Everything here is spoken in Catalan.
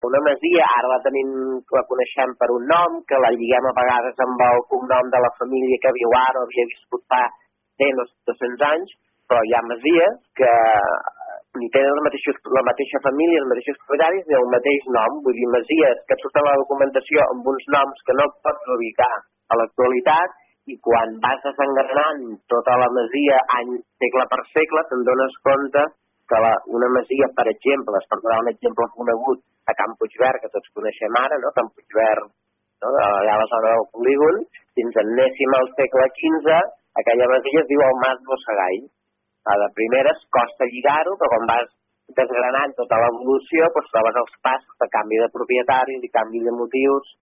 una masia, ara la coneixem per un nom, que la lliguem a vegades amb el cognom de la família que viu ara o havia viscut fa 100 o 200 anys, però hi ha masies que ni tenen la mateixa família, els mateixos propietaris, ni el mateix nom. Vull dir, masies que surten a la documentació amb uns noms que no pots ubicar a l'actualitat, i quan vas desengranant tota la masia any segle per segle te'n dones compte que una masia, per exemple, per donar un exemple conegut a Can Puigverd, que tots coneixem ara, no? Can Puigverd, no? Allà a la zona del polígon, fins anéssim al segle XV, aquella masia es diu el Mas Bossegall. De primeres costa lligar-ho, però quan vas desgranant tota l'evolució, doncs trobes els passos de canvi de propietaris i canvi de motius